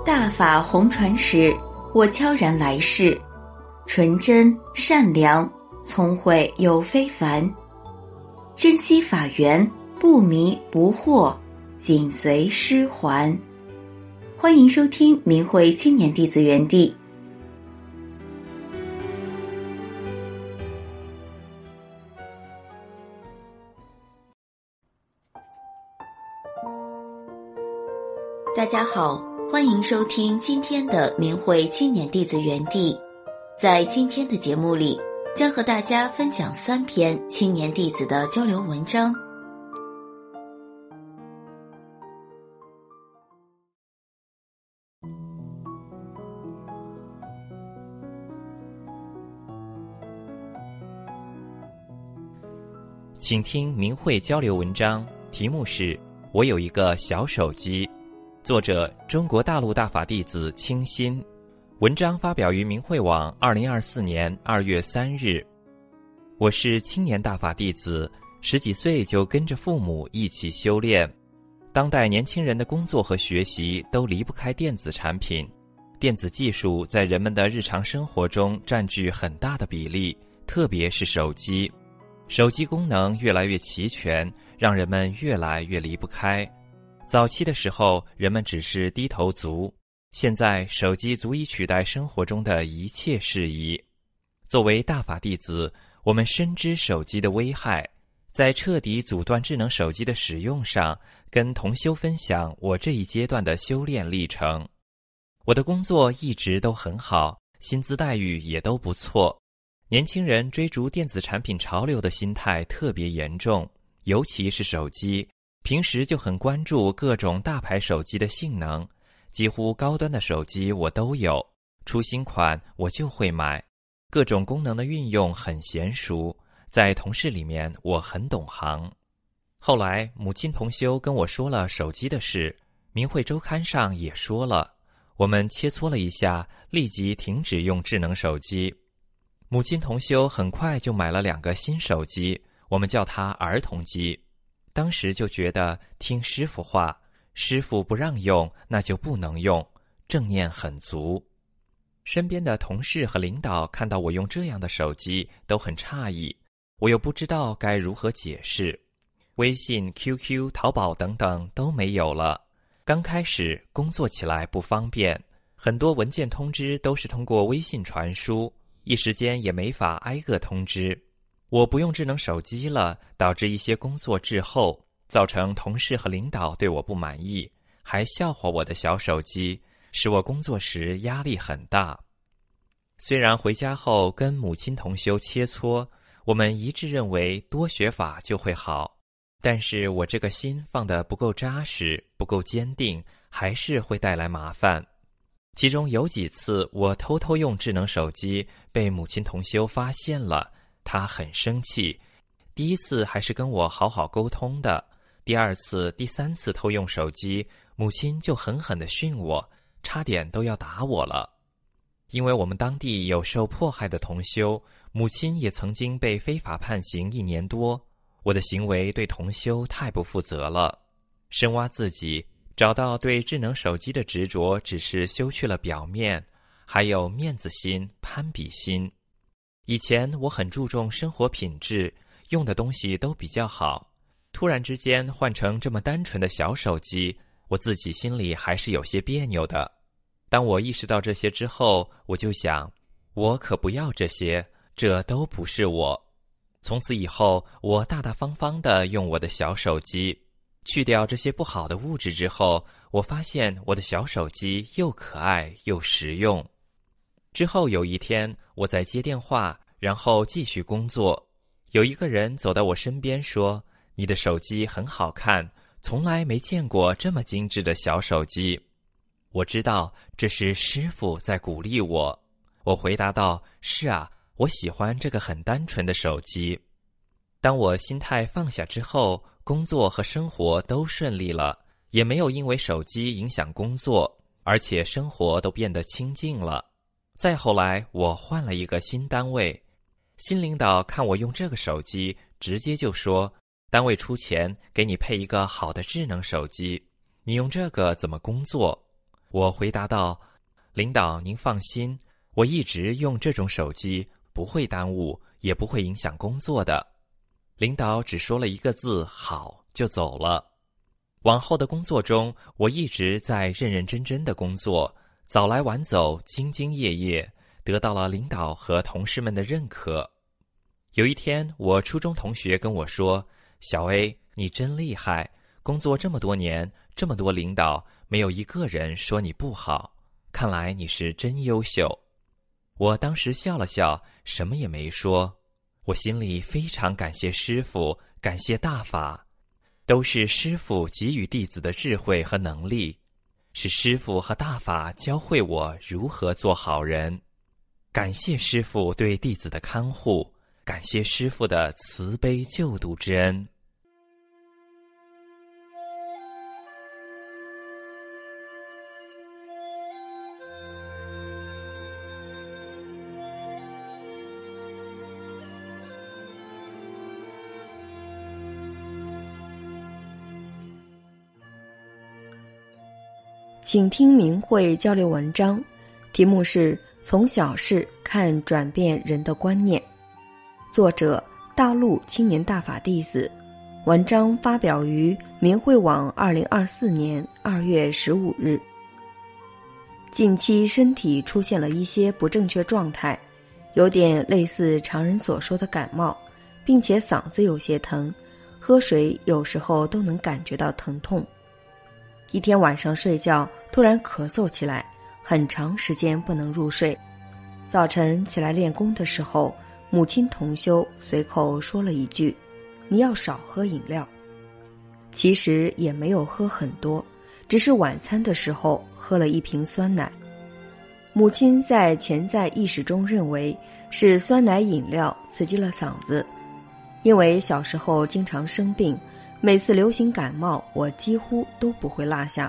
大法红传时，我悄然来世，纯真善良，聪慧又非凡，珍惜法缘，不迷不惑，紧随师还。欢迎收听明慧青年弟子园地。大家好，欢迎收听今天的明慧青年弟子园地。在今天的节目里，将和大家分享3篇青年弟子的交流文章。 请听明慧交流文章，题目是我有一个小手机，作者中国大陆大法弟子清新，文章发表于明慧网2024年2月3日。我是青年大法弟子，10几岁就跟着父母一起修炼。当代年轻人的工作和学习都离不开电子产品，电子技术在人们的日常生活中占据很大的比例，特别是手机。手机功能越来越齐全，让人们越来越离不开。早期的时候，人们只是低头族，现在手机足以取代生活中的一切事宜。作为大法弟子，我们深知手机的危害，在彻底阻断智能手机的使用上，跟同修分享我这一阶段的修炼历程。我的工作一直都很好，薪资待遇也都不错。年轻人追逐电子产品潮流的心态特别严重，尤其是手机，平时就很关注各种大牌手机的性能，几乎高端的手机我都有，出新款我就会买，各种功能的运用很娴熟，在同事里面我很懂行。后来母亲同修跟我说了手机的事，明慧周刊上也说了，我们切磋了一下，立即停止用智能手机。母亲同修很快就买了2个新手机，我们叫它儿童机。当时就觉得听师父话，师父不让用，那就不能用，正念很足。身边的同事和领导看到我用这样的手机都很诧异，我又不知道该如何解释。微信、QQ、淘宝等等都没有了。刚开始工作起来不方便，很多文件通知都是通过微信传输，一时间也没法挨个通知。我不用智能手机了，导致一些工作滞后，造成同事和领导对我不满意，还笑话我的小手机，使我工作时压力很大。虽然回家后跟母亲同修切磋，我们一致认为多学法就会好，但是我这个心放得不够扎实，不够坚定，还是会带来麻烦。其中有几次我偷偷用智能手机，被母亲同修发现了，她很生气。第一次还是跟我好好沟通的，第2次、第3次偷用手机，母亲就狠狠地训我，差点都要打我了。因为我们当地有受迫害的同修，母亲也曾经被非法判刑1年多，我的行为对同修太不负责了。深挖自己，找到对智能手机的执着只是修去了表面，还有面子心、攀比心。以前我很注重生活品质，用的东西都比较好，突然之间换成这么单纯的小手机，我自己心里还是有些别扭的。当我意识到这些之后，我就想，我可不要这些，这都不是我。从此以后，我大大方方地用我的小手机，去掉这些不好的物质之后，我发现我的小手机又可爱又实用。之后有一天，我在接电话，然后继续工作，有一个人走到我身边说，你的手机很好看，从来没见过这么精致的小手机。我知道这是师父在鼓励我。我回答道，是啊，我喜欢这个很单纯的手机。当我心态放下之后，工作和生活都顺利了，也没有因为手机影响工作，而且生活都变得清静了。再后来我换了一个新单位，新领导看我用这个手机，直接就说，单位出钱给你配一个好的智能手机，你用这个怎么工作？ 我回答道：领导您放心，我一直用这种手机，不会耽误，也不会影响工作的。领导只说了一个字好就走了。往后的工作中，我一直在认认真真的工作，早来晚走，兢兢业业，得到了领导和同事们的认可。有一天，我初中同学跟我说：小 A， 你真厉害，工作这么多年，这么多领导，没有一个人说你不好，看来你是真优秀。我当时笑了笑，什么也没说。我心里非常感谢师父，感谢大法，都是师父给予弟子的智慧和能力，是师父和大法教会我如何做好人。感谢师父对弟子的看护，感谢师父的慈悲救度之恩。 请听明慧交流文章，题目是从小事看转变人的观念，作者大陆青年大法弟子，文章发表于明慧网2024年2月15日。近期身体出现了一些不正确状态，有点类似常人所说的感冒，并且嗓子有些疼，喝水有时候都能感觉到疼痛。一天晚上睡觉突然咳嗽起来，很长时间不能入睡。早晨起来练功的时候，母亲同修随口说了一句：你要少喝饮料。其实也没有喝很多，只是晚餐的时候喝了1瓶酸奶。母亲在潜在意识中认为是酸奶饮料刺激了嗓子，因为小时候经常生病，每次流行感冒我几乎都不会落下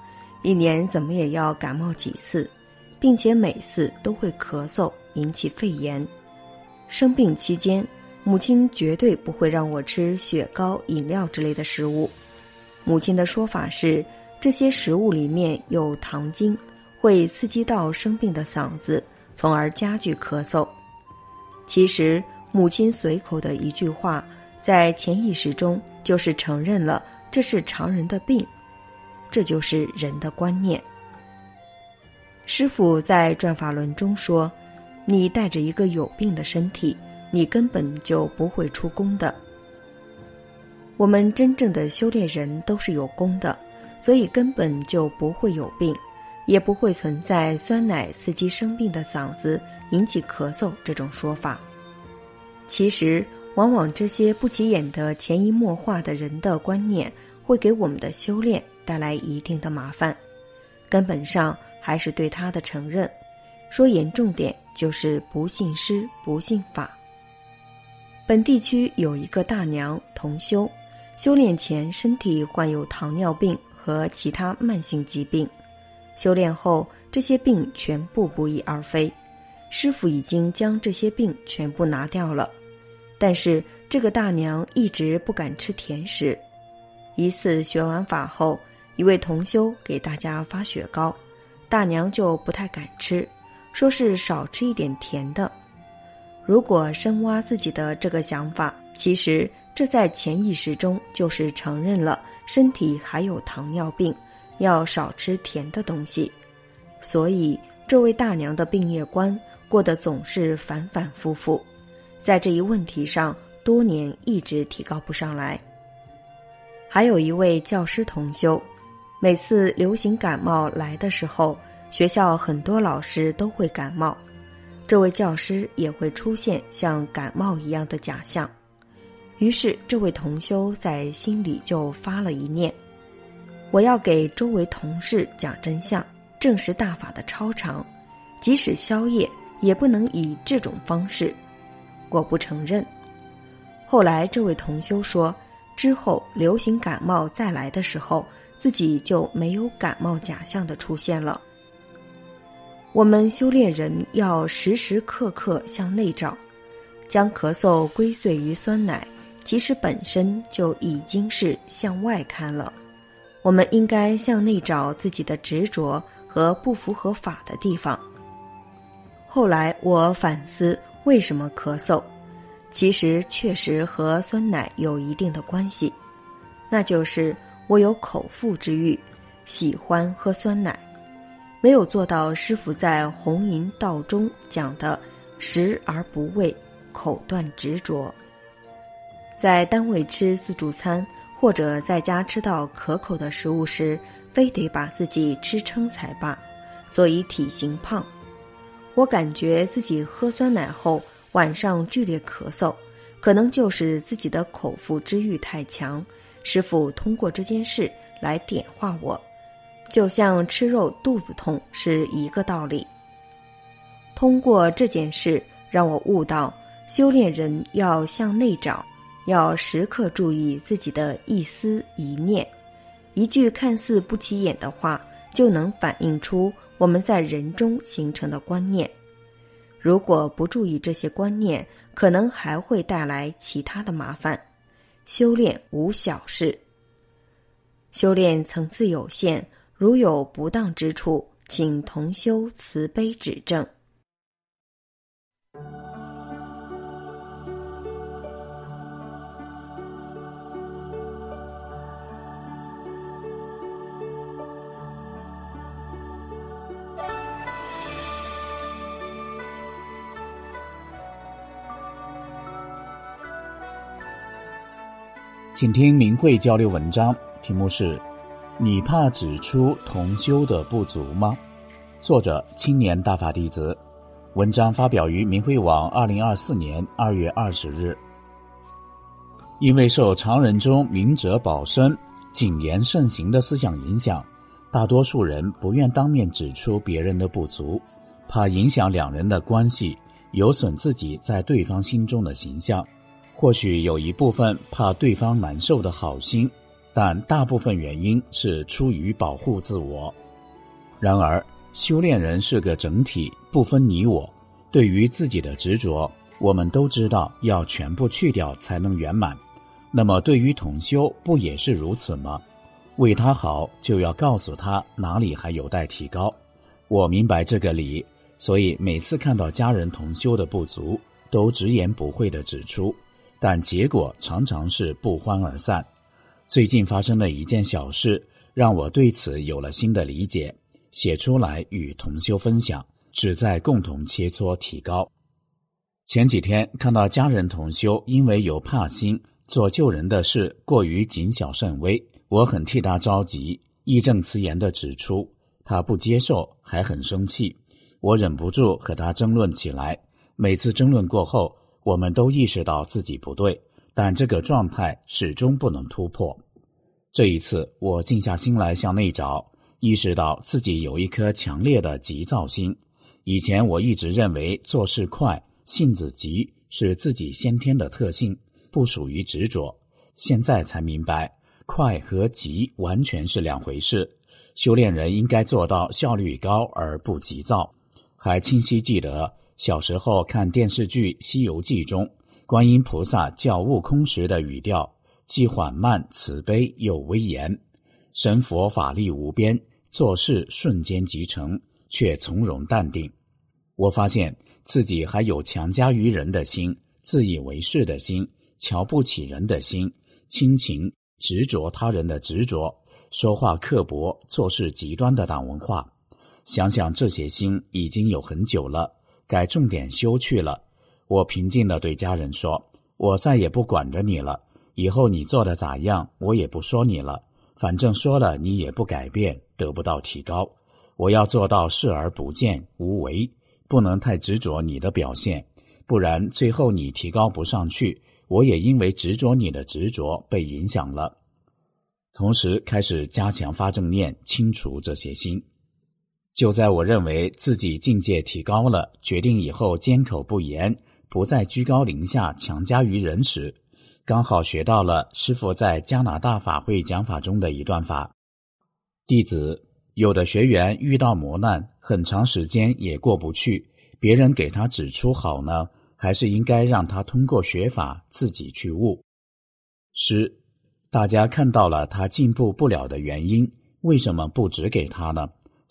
，1年怎么也要感冒几次，并且每次都会咳嗽引起肺炎。生病期间，母亲绝对不会让我吃雪糕、饮料之类的食物。母亲的说法是，这些食物里面有糖精，会刺激到生病的嗓子，从而加剧咳嗽。其实母亲随口的一句话，在潜意识中就是承认了这是常人的病，这就是人的观念。师父在转法轮中说，你带着一个有病的身体，你根本就不会出功的。我们真正的修炼人都是有功的，所以根本就不会有病，也不会存在酸奶刺激生病的嗓子引起咳嗽这种说法。其实往往这些不起眼的潜移默化的人的观念，会给我们的修炼带来一定的麻烦。根本上还是对他的承认，说严重点就是不信师不信法。本地区有一个大娘同修，修炼前身体患有糖尿病和其他慢性疾病，修炼后这些病全部不翼而飞，师父已经将这些病全部拿掉了。但是这个大娘一直不敢吃甜食。一次学完法后，一位同修给大家发雪糕，大娘就不太敢吃，说是少吃一点甜的。如果深挖自己的这个想法，其实这在潜意识中就是承认了身体还有糖尿病，要少吃甜的东西。所以这位大娘的病业观过得总是反反复复，在这一问题上多年一直提高不上来。还有一位教师同修，每次流行感冒来的时候，学校很多老师都会感冒，这位教师也会出现像感冒一样的假象。于是这位同修在心里就发了一念，我要给周围同事讲真相，证实大法的超常，即使宵夜也不能以这种方式，我不承认。后来这位同修说，之后流行感冒再来的时候，自己就没有感冒假象的出现了。我们修炼人要时时刻刻向内找，将咳嗽归罪于酸奶，其实本身就已经是向外看了。我们应该向内找自己的执着和不符合法的地方。后来我反思为什么咳嗽，其实确实和酸奶有一定的关系，那就是我有口腹之欲，喜欢喝酸奶，没有做到师父在弘淫道中讲的食而不味，口断执着。在单位吃自助餐或者在家吃到可口的食物时，非得把自己吃撑才罢，所以体型胖。我感觉自己喝酸奶后晚上剧烈咳嗽，可能就是自己的口腹之欲太强，师父通过这件事来点化我，就像吃肉肚子痛是一个道理。通过这件事让我悟到，修炼人要向内找，要时刻注意自己的一思一念，一句看似不起眼的话，就能反映出我们在人中形成的观念。如果不注意这些观念，可能还会带来其他的麻烦。修炼无小事，修炼层次有限，如有不当之处，请同修慈悲指正。 请听明慧交流文章，题目是你怕指出同修的不足吗？作者青年大法弟子，文章发表于明慧网2024年2月20日。因为受常人中明哲保身、谨言慎行的思想影响，大多数人不愿当面指出别人的不足，怕影响两人的关系，有损自己在对方心中的形象。或许有一部分怕对方难受的好心，但大部分原因是出于保护自我。然而，修炼人是个整体，不分你我。对于自己的执着，我们都知道要全部去掉才能圆满。那么对于同修，不也是如此吗？为他好，就要告诉他哪里还有待提高。我明白这个理，所以每次看到家人同修的不足，都直言不讳地指出。但结果常常是不欢而散。最近发生的一件小事，让我对此有了新的理解，写出来与同修分享，旨在共同切磋提高。前几天看到家人同修因为有怕心，做救人的事过于谨小慎微，我很替他着急，义正辞严地指出，他不接受，还很生气。我忍不住和他争论起来，每次争论过后，我们都意识到自己不对，但这个状态始终不能突破。这一次我静下心来向内找，意识到自己有一颗强烈的急躁心。以前我一直认为做事快、性子急是自己先天的特性，不属于执着。现在才明白，快和急完全是两回事。修炼人应该做到效率高而不急躁。还清晰记得小时候看电视剧《西游记》中，观音菩萨叫悟空时的语调，既缓慢慈悲又威严。神佛法力无边，做事瞬间即成，却从容淡定。我发现自己还有强加于人的心，自以为是的心，瞧不起人的心，亲情执着他人的执着，说话刻薄，做事极端的党文化。想想这些心已经有很久了，该重点修去了。我平静地对家人说，我再也不管着你了，以后你做的咋样我也不说你了，反正说了你也不改变，得不到提高。我要做到视而不见，无为，不能太执着你的表现，不然最后你提高不上去，我也因为执着你的执着被影响了。同时开始加强发正念，清除这些心。就在我认为自己境界提高了，决定以后缄口不言，不再居高临下强加于人时，刚好学到了师父在加拿大法会讲法中的一段法。弟子，有的学员遇到磨难，很长时间也过不去，别人给他指出好呢，还是应该让他通过学法自己去悟？师，大家看到了他进步不了的原因，为什么不指给他呢？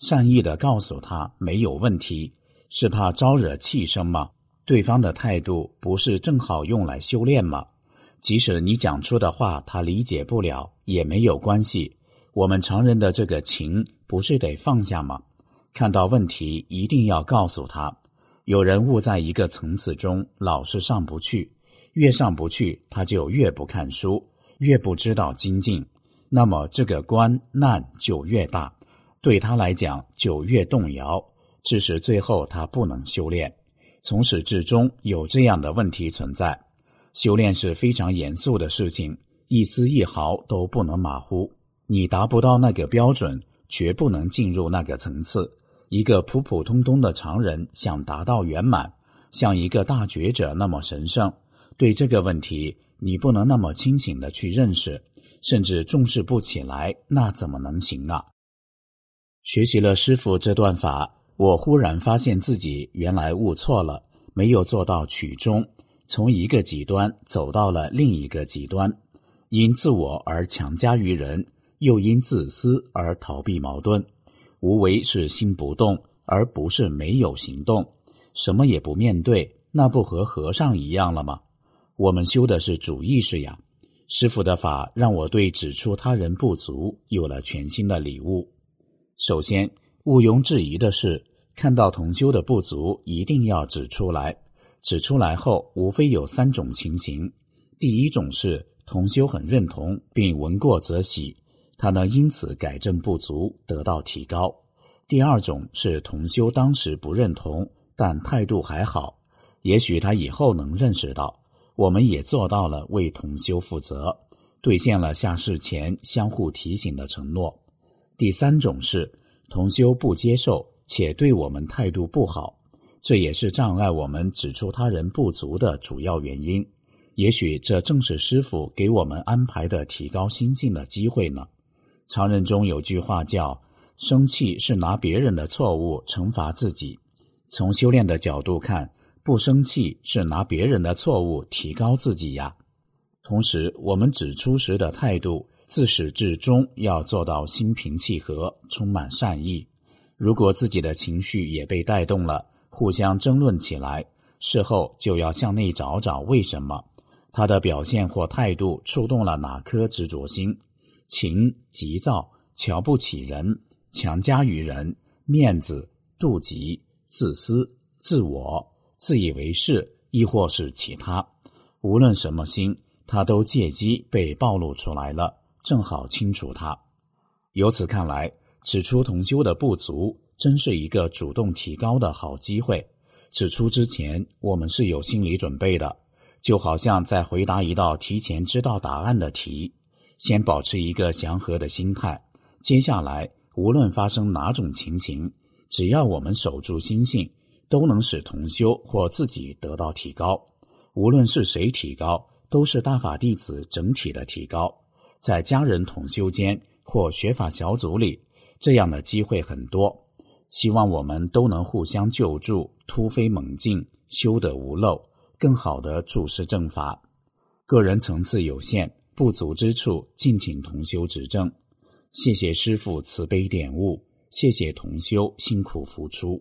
善意地告诉他没有问题，是怕招惹气生吗？对方的态度不是正好用来修炼吗？即使你讲出的话他理解不了也没有关系，我们常人的这个情不是得放下吗？看到问题一定要告诉他。有人误在一个层次中老是上不去，越上不去他就越不看书，越不知道精进，那么这个关难就越大，对他来讲就越动摇，致使最后他不能修炼。从始至终有这样的问题存在。修炼是非常严肃的事情，一丝一毫都不能马虎。你达不到那个标准，绝不能进入那个层次。一个普普通通的常人想达到圆满，像一个大觉者那么神圣，对这个问题你不能那么清醒地去认识，甚至重视不起来，那怎么能行啊？学习了师父这段法，我忽然发现自己原来悟错了，没有做到取中，从一个极端走到了另一个极端，因自我而强加于人，又因自私而逃避矛盾。无为是心不动，而不是没有行动，什么也不面对，那不和和尚一样了吗？我们修的是主意识呀。师父的法让我对指出他人不足有了全新的领悟。首先，毋庸置疑的是，看到同修的不足一定要指出来，指出来后无非有3种情形。第一种是同修很认同并闻过则喜，他能因此改正不足，得到提高。第二种是同修当时不认同，但态度还好，也许他以后能认识到，我们也做到了为同修负责，兑现了下世前相互提醒的承诺。第三种是同修不接受，且对我们态度不好，这也是障碍我们指出他人不足的主要原因。也许这正是师父给我们安排的提高心性的机会呢。常人中有句话叫生气是拿别人的错误惩罚自己，从修炼的角度看，不生气是拿别人的错误提高自己呀。同时我们指出时的态度自始至终要做到心平气和，充满善意。如果自己的情绪也被带动了，互相争论起来，事后就要向内找找为什么，他的表现或态度触动了哪颗执着心，情、急躁、瞧不起人、强加于人、面子、妒忌、自私、自我、自以为是，亦或是其他，无论什么心，他都借机被暴露出来了，正好清除它。由此看来，指出同修的不足真是一个主动提高的好机会。指出之前我们是有心理准备的，就好像在回答一道提前知道答案的题，先保持一个祥和的心态，接下来无论发生哪种情形，只要我们守住心性，都能使同修或自己得到提高。无论是谁提高，都是大法弟子整体的提高。在家人同修间或学法小组里，这样的机会很多。希望我们都能互相救助，突飞猛进，修得无漏，更好地注释正法。个人层次有限，不足之处敬请同修指正。谢谢师父慈悲点悟，谢谢同修辛苦付出。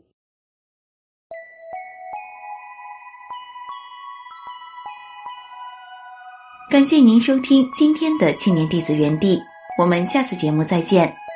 感谢您收听今天的青年弟子园地，我们下次节目再见。